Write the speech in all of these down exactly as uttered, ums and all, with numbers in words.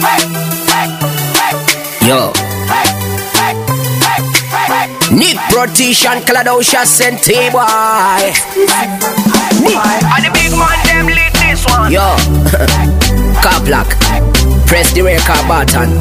Yo. Nick Protection, Cladosha, Senti boy. And the big man them lit this one. Yo. Car block. Press the record button.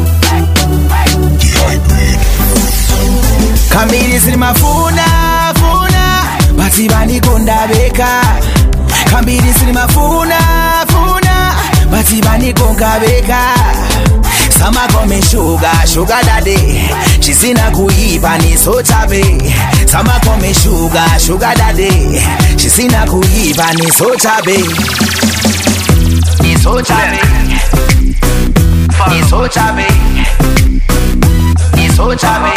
Kamili silima funa funa bati bani konda beka. Kamili silima funa funa bati bani konga beka. Sama come sugar sugar daddy. She sina kuiba ni so chabe. Sama come sugar sugar daddy. She sina kuiba ni so chabe. Ni so chabe. Ni so chabe. Ni so chabe.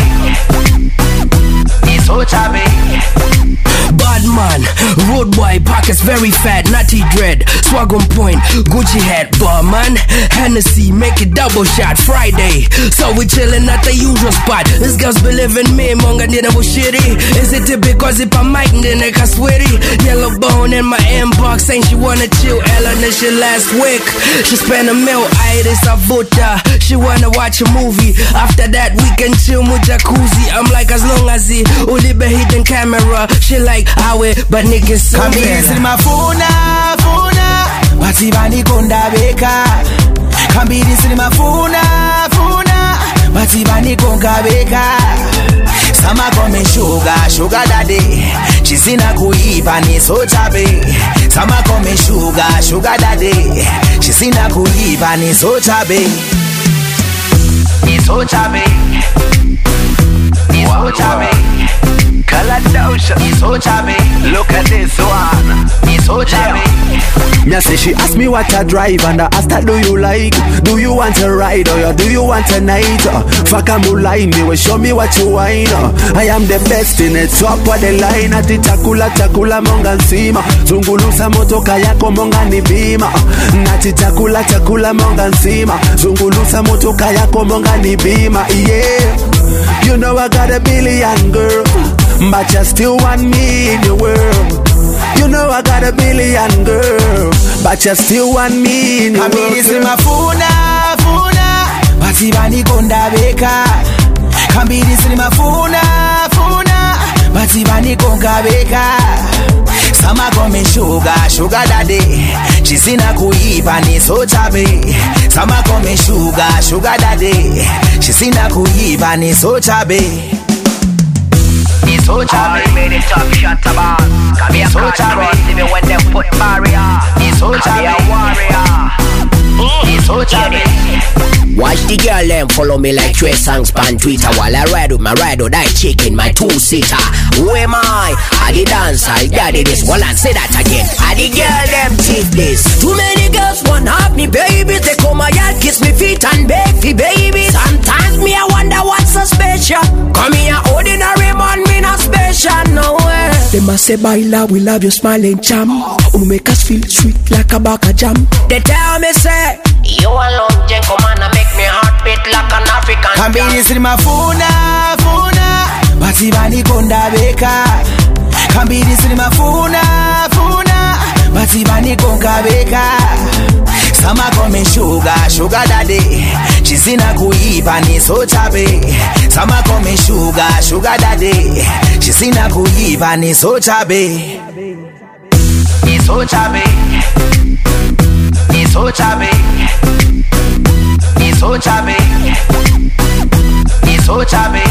Ni so chabe. Bad man, road boy, pockets very fat, natty dread, swag on point, Gucci hat, bar man, Hennessy, make it double shot, Friday, so we chillin' at the usual spot. This girl's believing me, monga dina was shitty. Is it because if I'm Mike, then I got sweaty? Yellow bone in my inbox, saying she wanna chill, Ella this shit last week. She spent a meal, iris avuta, she wanna watch a movie. After that, we can chill with jacuzzi. I'm like, as long as it, ulibe hidden camera, she like, I will, but niggas so better. Kamili silima funa, funa bati bani konda beka. Kamili silima funa, funa bati bani konga beka. Sama come sugar, sugar daddy. She sina kuiba ni so chabe. Sama come sugar, sugar daddy. She sina kuiba ni so chabe. Ni so chabe. Ni so chabe. Cladosha, Ni so chabe. look at this one. Ni so chabe. Me say she asked me what I drive and I asked her, do you like? Do you want a ride or do you want a night? Uh, Fuck a mulai me, well show me what you wine. Uh, I am the best in it, top of the line. Ati chakula chakula monga nsima, zungulusa motoka yako monga ni bima. Nati chakula chakula monga nsima, zungulusa motoka yako monga ni bima. Yeah, you know I got a billion girl, but you still want me in your world. You know I got a billion girl, but you still want me in your world. Kamili silima funa funa bati bani konda beka. Kamili silima funa funa bati bani konga beka. Sama come sugar sugar daddy. She sina kuiba ni so chabe. Sama come sugar sugar daddy. She sina kuiba ni so chabe. Ni so chabe. I made it top shot about. Come here, so chabe. Even when they put barrier. Ni so chabe. Come here, warrior. Ni so chabe. Watch the girl them follow me like Trey Songs on Twitter while I ride with my ride or die chicken, my two-seater. Who am I? I the dancer, daddy this. Well, I say that again. I the girl them teeth this. Too many girls want have me babies. They come my yard, kiss me feet and beg for babies. Sometimes me I wonder what's so special. Come here, ordinary man, me not special, no way. They must say, Baila, we love your smiling charm. You make us feel sweet like a bag of jam. They tell me say, You alone, Jen, come on and make me heart beat like an African. Kamili silima funa funa bati bani konda beka. Kamili silima funa funa bati bani konga beka. Sama come sugar sugar daddy. She sina kuiba ni so chabe. Sama come sugar sugar daddy. She sina kuiba ni so chabe. Ni so chabe. Ni so chabe. Ni so chabe. Ni so chabe.